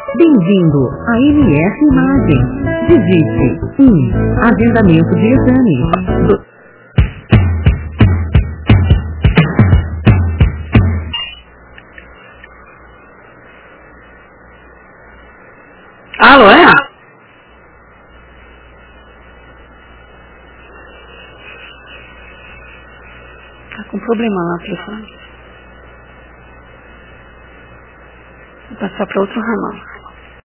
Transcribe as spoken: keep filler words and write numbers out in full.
Bem-vindo à M S Imagem. Digite um. Agendamento de exame. Do... Alô, é? Tá com problema lá, telefone. Vou passar para outro ramal.